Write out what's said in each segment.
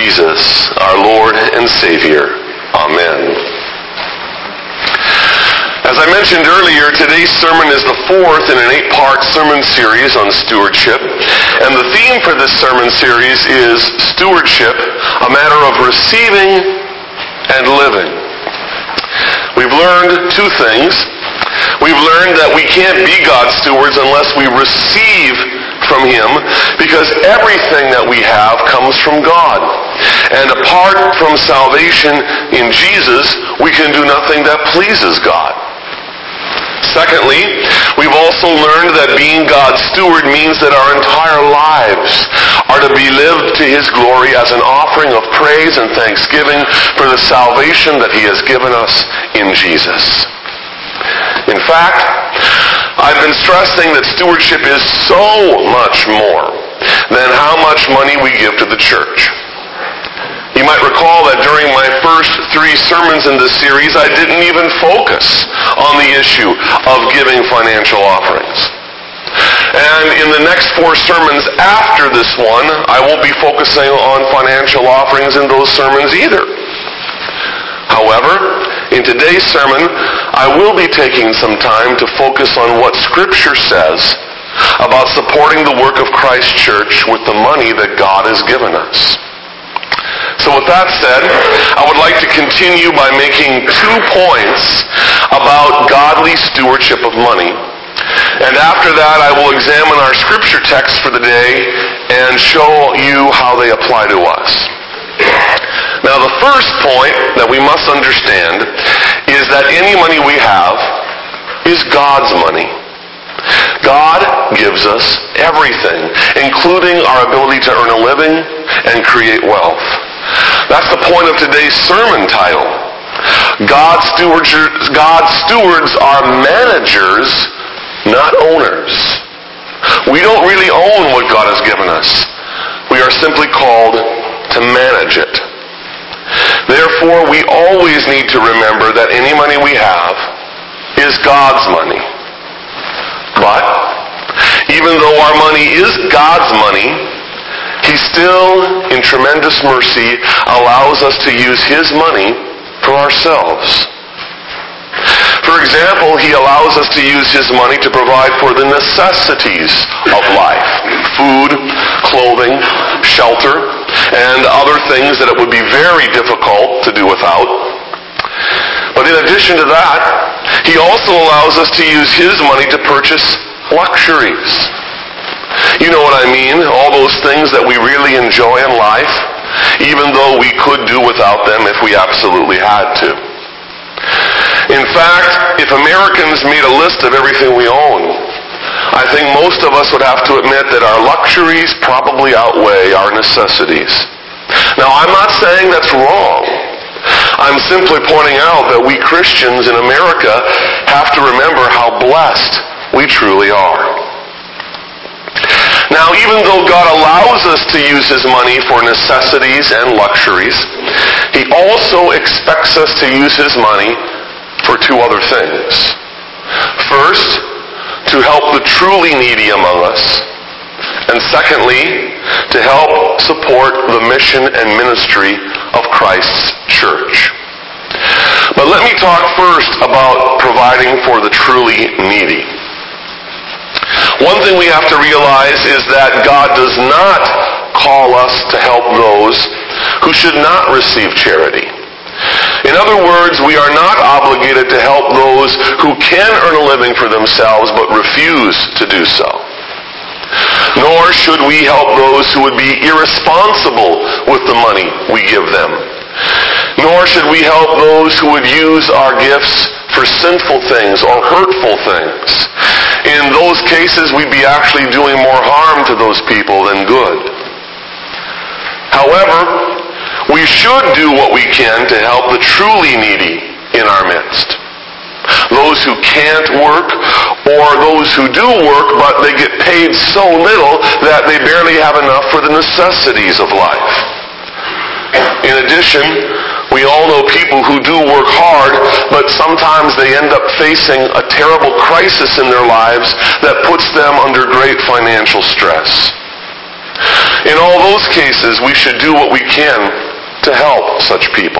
Jesus, our Lord and Savior. Amen. As I mentioned earlier, today's sermon is the fourth in an 8-part sermon series on stewardship. And the theme for this sermon series is stewardship, a matter of receiving and living. We've learned two things. We've learned that we can't be God's stewards unless we receive from Him, because everything that we have comes from God. And apart from salvation in Jesus, we can do nothing that pleases God. Secondly, we've also learned that being God's steward means that our entire lives are to be lived to His glory as an offering of praise and thanksgiving for the salvation that He has given us in Jesus. In fact, I've been stressing that stewardship is so much more than how much money we give to the church. You might recall that during my first 3 sermons in this series, I didn't even focus on the issue of giving financial offerings. And in the next 4 sermons after this one, I won't be focusing on financial offerings in those sermons either. However, in today's sermon, I will be taking some time to focus on what Scripture says about supporting the work of Christ Church with the money that God has given us. So with that said, I would like to continue by making 2 points about godly stewardship of money. And after that, I will examine our Scripture texts for the day and show you how they apply to us. Now, the first point that we must understand is that any money we have is God's money. God gives us everything, including our ability to earn a living and create wealth. That's the point of today's sermon title. God's stewards are managers, not owners. We don't really own what God has given us. We are simply called to manage it. Therefore, we always need to remember that any money we have is God's money. But, even though our money is God's money, He still, in tremendous mercy, allows us to use His money for ourselves. For example, He allows us to use His money to provide for the necessities of life: food, clothing, shelter, and other things that it would be very difficult to do without. But in addition to that, He also allows us to use His money to purchase luxuries. You know what I mean? All those things that we really enjoy in life, even though we could do without them if we absolutely had to. In fact, if Americans made a list of everything we own, I think most of us would have to admit that our luxuries probably outweigh our necessities. Now, I'm not saying that's wrong. I'm simply pointing out that we Christians in America have to remember how blessed we truly are. Now, even though God allows us to use His money for necessities and luxuries, He also expects us to use His money for 2 other things. First, to help the truly needy among us. And secondly, to help support the mission and ministry of Christ's church. But let me talk first about providing for the truly needy. One thing we have to realize is that God does not call us to help those who should not receive charity. In other words, we are not obligated to help those who can earn a living for themselves but refuse to do so. Nor should we help those who would be irresponsible with the money we give them. Nor should we help those who would use our gifts for sinful things or hurtful things. In those cases, we'd be actually doing more harm to those people than good. However, we should do what we can to help the truly needy in our midst. Those who can't work, or those who do work but they get paid so little that they barely have enough for the necessities of life. In addition, we all know people who do work hard, but sometimes they end up facing a terrible crisis in their lives that puts them under great financial stress. In all those cases, we should do what we can to help such people.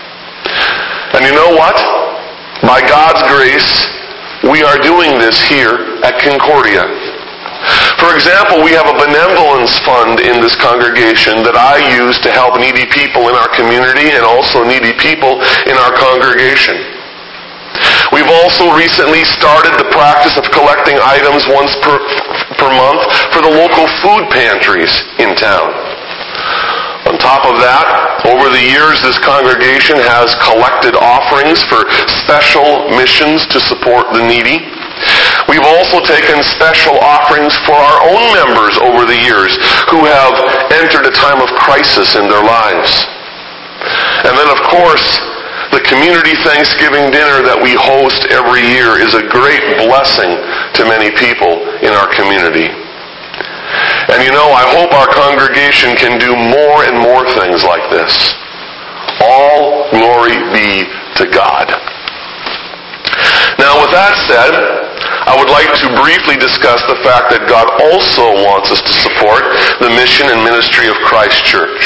And you know what? By God's grace, we are doing this here at Concordia. For example, we have a benevolence fund in this congregation that I use to help needy people in our community and also needy people in our congregation. We've also recently started the practice of collecting items once per month for the local food pantries in town. On top of that, over the years, this congregation has collected offerings for special missions to support the needy. We've also taken special offerings for our own members over the years who have entered a time of crisis in their lives. And then, of course, the community Thanksgiving dinner that we host every year is a great blessing to many people in our community. And you know, I hope our congregation can do more and more things like this. All glory be to God. Now, with that said, I would like to briefly discuss the fact that God also wants us to support the mission and ministry of Christ Church.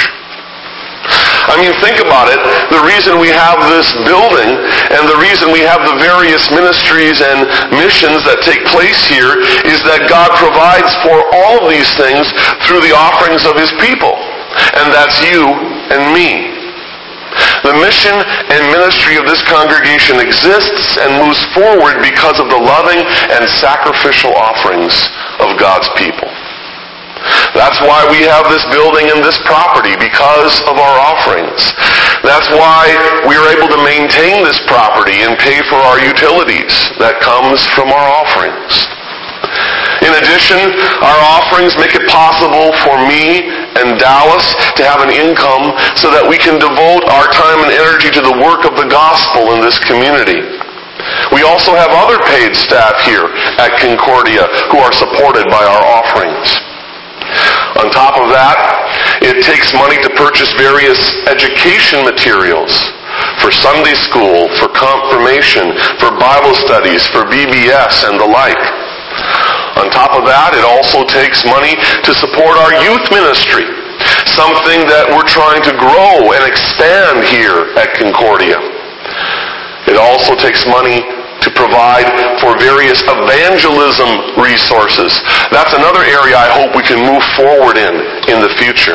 I mean, think about it. The reason we have this building and the reason we have the various ministries and missions that take place here is that God provides for all of these things through the offerings of His people. And that's you and me. The mission and ministry of this congregation exists and moves forward because of the loving and sacrificial offerings of God's people. That's why we have this building and this property, because of our offerings. That's why we are able to maintain this property and pay for our utilities. That comes from our offerings. In addition, our offerings make it possible for me and Dallas to have an income so that we can devote our time and energy to the work of the gospel in this community. We also have other paid staff here at Concordia who are supported by our offerings. On top of that, it takes money to purchase various education materials for Sunday school, for confirmation, for Bible studies, for VBS, and the like. On top of that, it also takes money to support our youth ministry, something that we're trying to grow and expand here at Concordia. It also takes money to provide for various evangelism resources. That's another area I hope we can move forward in the future.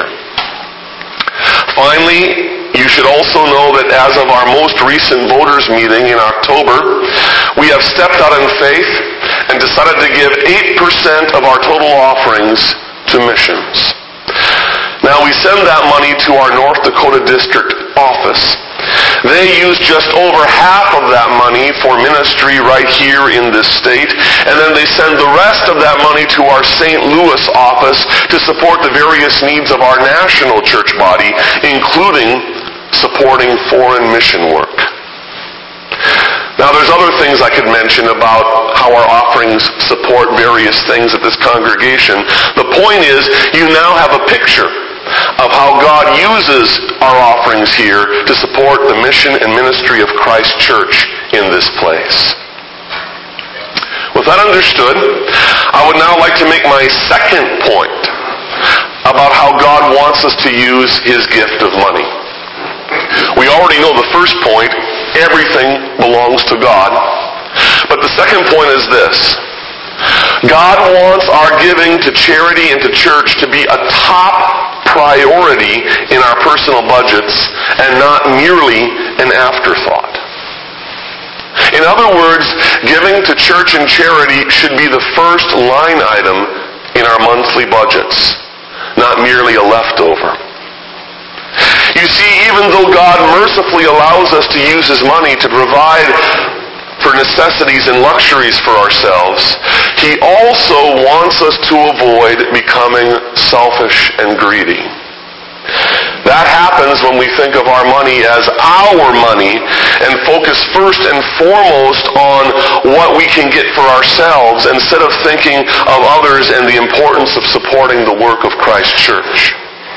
Finally, you should also know that as of our most recent voters meeting in October, we have stepped out in faith and decided to give 8% of our total offerings to missions. Now, we send that money to our North Dakota District office. They use just over half of that money for ministry right here in this state, and then they send the rest of that money to our St. Louis office to support the various needs of our national church body, including supporting foreign mission work. Now, there's other things I could mention about how our offerings support various things at this congregation. The point is, you now have a picture of how God uses our offerings here to support the mission and ministry of Christ Church in this place. With that understood, I would now like to make my second point about how God wants us to use His gift of money. We already know the first point, everything belongs to God. But the second point is this. God wants our giving to charity and to church to be a top priority in our personal budgets and not merely an afterthought. In other words, giving to church and charity should be the first line item in our monthly budgets, not merely a leftover. You see, even though God mercifully allows us to use His money to provide for necessities and luxuries for ourselves, He also wants us to avoid becoming selfish and greedy. That happens when we think of our money as our money and focus first and foremost on what we can get for ourselves instead of thinking of others and the importance of supporting the work of Christ Church.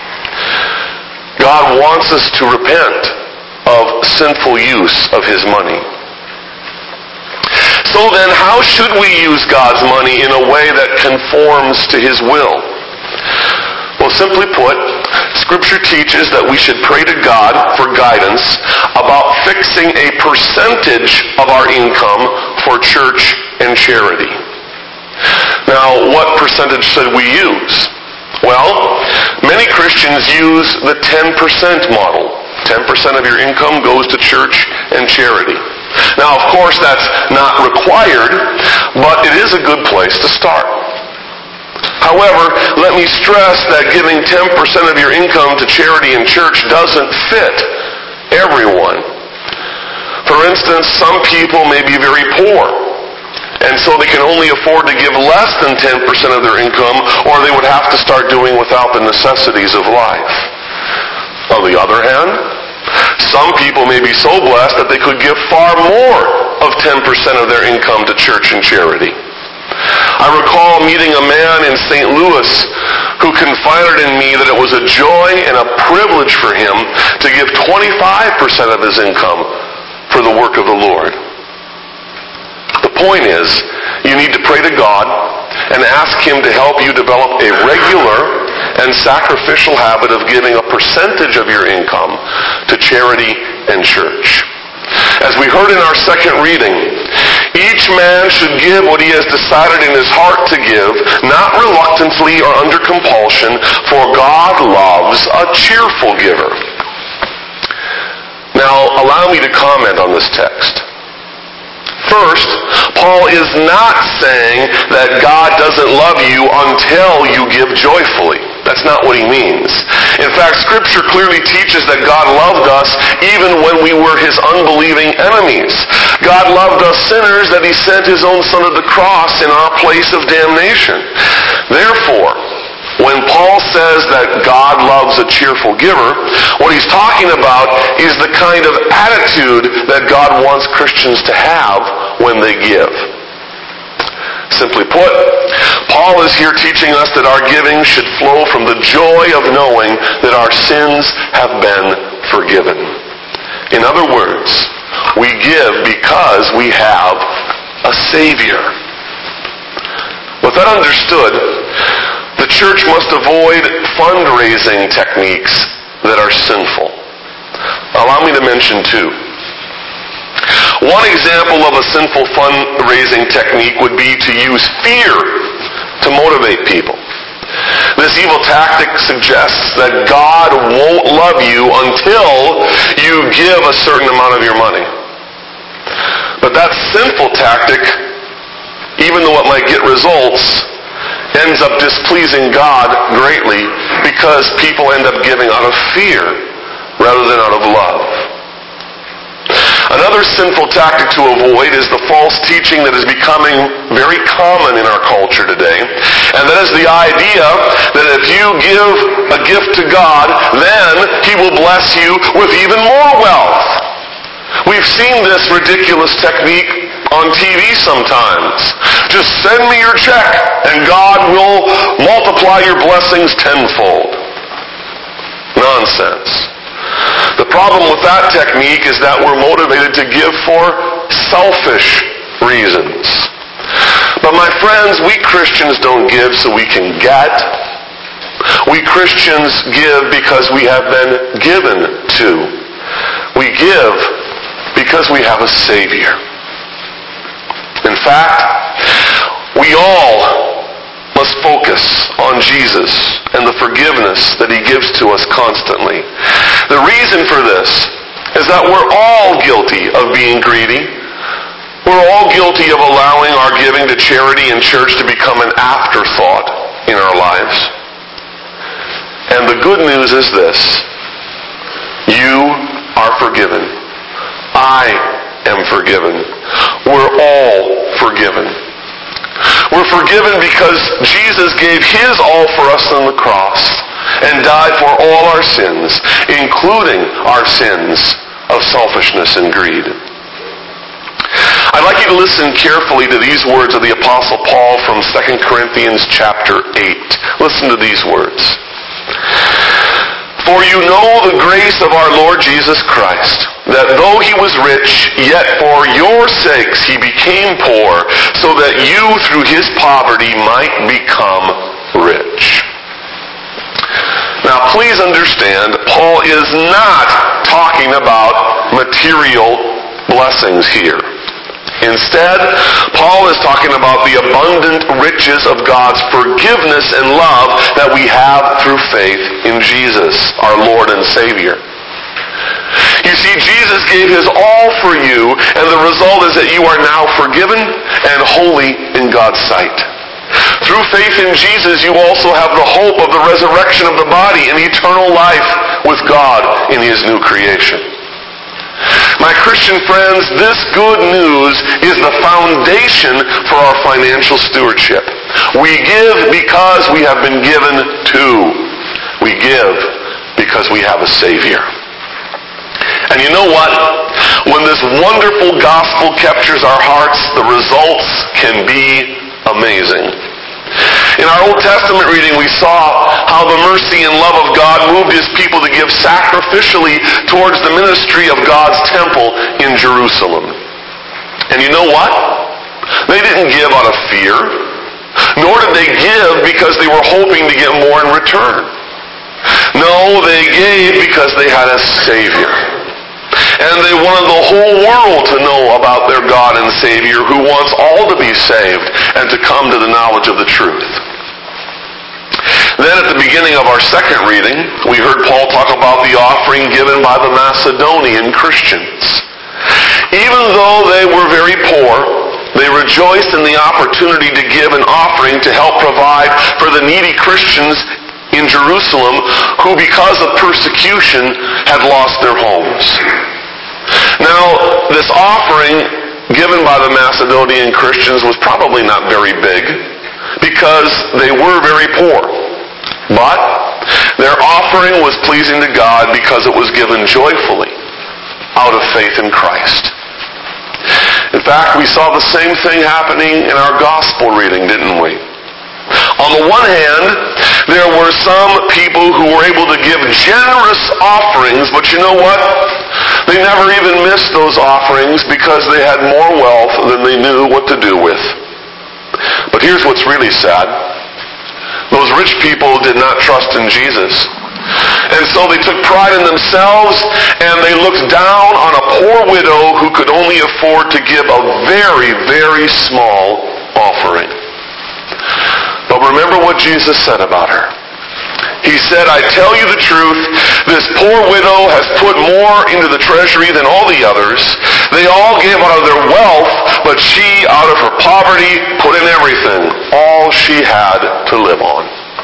God wants us to repent of sinful use of His money. So then, how should we use God's money in a way that conforms to His will? Well, simply put, Scripture teaches that we should pray to God for guidance about fixing a percentage of our income for church and charity. Now, what percentage should we use? Well, many Christians use the 10% model. 10% of your income goes to church and charity. Now, of course, that's not required, but it is a good place to start. However, let me stress that giving 10% of your income to charity and church doesn't fit everyone. For instance, some people may be very poor, and so they can only afford to give less than 10% of their income, or they would have to start doing without the necessities of life. On the other hand, some people may be so blessed that they could give far more of 10% of their income to church and charity. I recall meeting a man in St. Louis who confided in me that it was a joy and a privilege for him to give 25% of his income for the work of the Lord. The point is, you need to pray to God and ask Him to help you develop a regular and sacrificial habit of giving a percentage of your income to charity and church. As we heard in our second reading, each man should give what he has decided in his heart to give, not reluctantly or under compulsion, for God loves a cheerful giver. Now, allow me to comment on this text. First, Paul is not saying that God doesn't love you until you give joyfully. That's not what he means. In fact, Scripture clearly teaches that God loved us even when we were His unbelieving enemies. God loved us sinners that He sent His own Son to the cross in our place of damnation. Therefore, when Paul says that God loves a cheerful giver, what he's talking about is the kind of attitude that God wants Christians to have when they give. Simply put, Paul is here teaching us that our giving should flow from the joy of knowing that our sins have been forgiven. In other words, we give because we have a Savior. With that understood, the church must avoid fundraising techniques that are sinful. Allow me to mention two. One example of a sinful fundraising technique would be to use fear to motivate people. This evil tactic suggests that God won't love you until you give a certain amount of your money. But that sinful tactic, even though it might get results, ends up displeasing God greatly because people end up giving out of fear rather than out of love. Another sinful tactic to avoid is the false teaching that is becoming very common in our culture today, and that is the idea that if you give a gift to God, then He will bless you with even more wealth. We've seen this ridiculous technique on TV sometimes. Just send me your check and God will multiply your blessings tenfold. Nonsense. The problem with that technique is that we're motivated to give for selfish reasons. But my friends, we Christians don't give so we can get. We Christians give because we have been given to. We give because we have a Savior. In fact, we all must focus on Jesus and the forgiveness that He gives to us constantly. The reason for this is that we're all guilty of being greedy. We're all guilty of allowing our giving to charity and church to become an afterthought in our lives. And the good news is this: you are forgiven. I am forgiven. We're all forgiven. We're forgiven because Jesus gave His all for us on the cross and died for all our sins, including our sins of selfishness and greed. I'd like you to listen carefully to these words of the Apostle Paul from 2 Corinthians chapter 8. Listen to these words. For you know the grace of our Lord Jesus Christ, that though He was rich, yet for your sakes He became poor, so that you through His poverty might become rich. Now, please understand, Paul is not talking about material blessings here. Instead, Paul is talking about the abundant riches of God's forgiveness and love that we have through faith in Jesus, our Lord and Savior. You see, Jesus gave his all for you, and the result is that you are now forgiven and holy in God's sight. Through faith in Jesus, you also have the hope of the resurrection of the body and eternal life with God in his new creation. My Christian friends, this good news is the foundation for our financial stewardship. We give because we have been given to. We give because we have a Savior. And you know what? When this wonderful gospel captures our hearts, the results can be amazing. In our Old Testament reading, we saw how the mercy and love of God moved his people to give sacrificially towards the ministry of God's temple in Jerusalem. And you know what? They didn't give out of fear, nor did they give because they were hoping to get more in return. No, they gave because they had a Savior. And they wanted the whole world to know about their God and Savior who wants all to be saved and to come to the knowledge of the truth. Then at the beginning of our second reading, we heard Paul talk about the offering given by the Macedonian Christians. Even though they were very poor, they rejoiced in the opportunity to give an offering to help provide for the needy Christians in Jerusalem who, because of persecution, had lost their homes. Now, this offering given by the Macedonian Christians was probably not very big because they were very poor. But their offering was pleasing to God because it was given joyfully out of faith in Christ. In fact, we saw the same thing happening in our gospel reading, didn't we? On the one hand, there were some people who were able to give generous offerings, but you know what? They never even missed those offerings because they had more wealth than they knew what to do with. But here's what's really sad. Those rich people did not trust in Jesus. And so they took pride in themselves, and they looked down on a poor widow who could only afford to give a very, very small offering. But remember what Jesus said about her. He said, I tell you the truth, this poor widow has put more into the treasury than all the others. They all gave out of their wealth, but she, out of her poverty, put in everything, all she had to live on.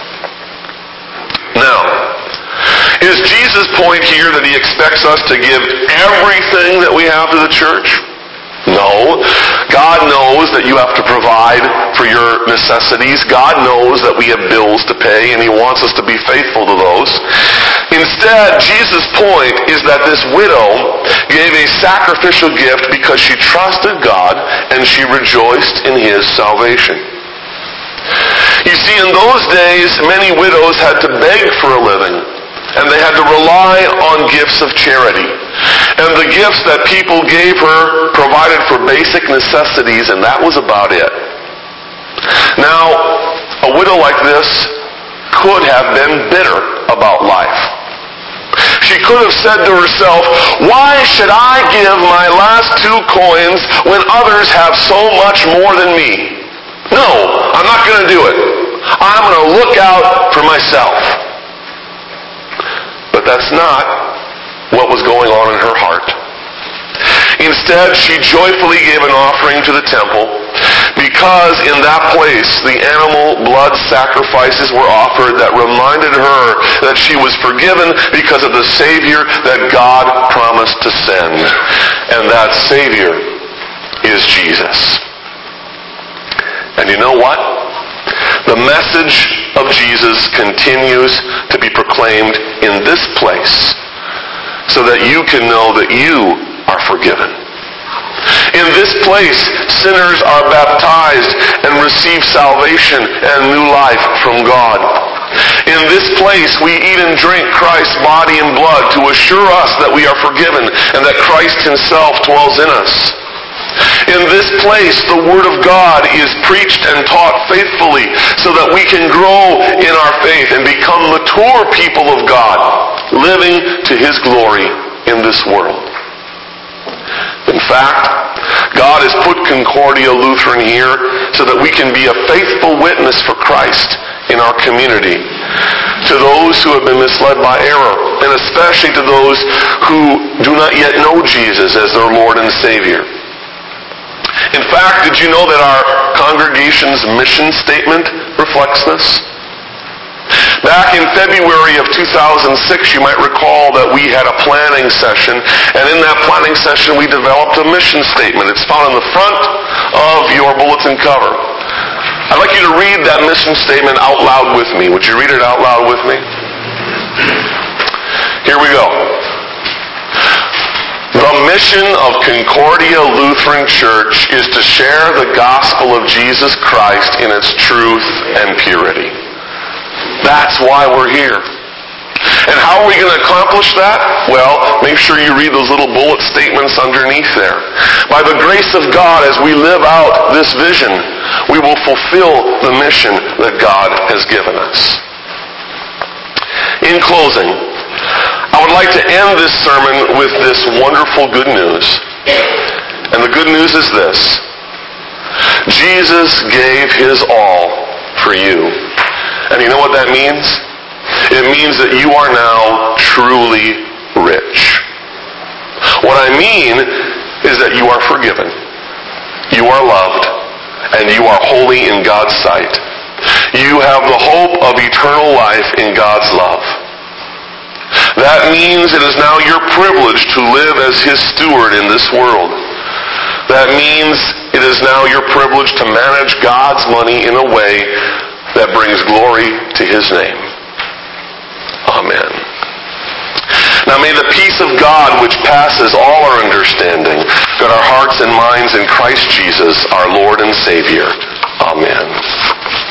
Now, is Jesus' point here that he expects us to give everything that we have to the church? No. God knows that you have to provide for your necessities. God knows that we have bills to pay, and he wants us to be faithful to those. Instead, Jesus' point is that this widow gave a sacrificial gift because she trusted God and she rejoiced in his salvation. You see, in those days, many widows had to beg for a living, and they had to rely on gifts of charity. And the gifts that people gave her provided for basic necessities, and that was about it. Now, a widow like this could have been bitter about life. She could have said to herself, why should I give my last 2 coins when others have so much more than me? No, I'm not going to do it. I'm going to look out for myself. But that's not what was going on in her heart. Instead, she joyfully gave an offering to the temple because in that place the animal blood sacrifices were offered that reminded her that she was forgiven because of the Savior that God promised to send. And that Savior is Jesus. And you know what? The message of Jesus continues to be proclaimed in this place so that you can know that you are forgiven. In this place, sinners are baptized and receive salvation and new life from God. In this place, we eat and drink Christ's body and blood to assure us that we are forgiven and that Christ himself dwells in us. In this place, the Word of God is preached and taught faithfully so that we can grow in our faith and become mature people of God, living to His glory in this world. In fact, God has put Concordia Lutheran here so that we can be a faithful witness for Christ in our community to those who have been misled by error, and especially to those who do not yet know Jesus as their Lord and Savior. In fact, did you know that our congregation's mission statement reflects this? Back in February of 2006, you might recall that we had a planning session, and in that planning session we developed a mission statement. It's found on the front of your bulletin cover. I'd like you to read that mission statement out loud with me. Would you read it out loud with me? Here we go. The mission of Concordia Lutheran Church is to share the gospel of Jesus Christ in its truth and purity. That's why we're here. And how are we going to accomplish that? Well, make sure you read those little bullet statements underneath there. By the grace of God, as we live out this vision, we will fulfill the mission that God has given us. In closing, I would like to end this sermon with this wonderful good news. And the good news is this: Jesus gave His all for you. And you know what that means? It means that you are now truly rich. What I mean is that you are forgiven, you are loved, and you are holy in God's sight. You have the hope of eternal life in God's love. That means it is now your privilege to live as His steward in this world. That means it is now your privilege to manage God's money in a way that brings glory to His name. Amen. Now may the peace of God, which passes all our understanding, guard our hearts and minds in Christ Jesus, our Lord and Savior. Amen.